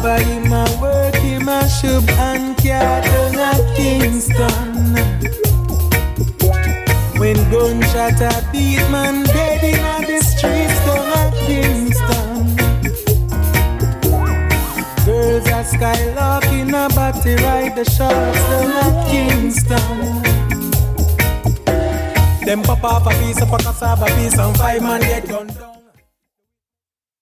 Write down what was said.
Papa him a work, him a shub and car down at Kingston. When gunshot a beat man dead in the streets down at Kingston. Girls are skylarking a body ride the sharks down at Kingston. Them pop off a piece of a cassava piece and 5 man get gunned down.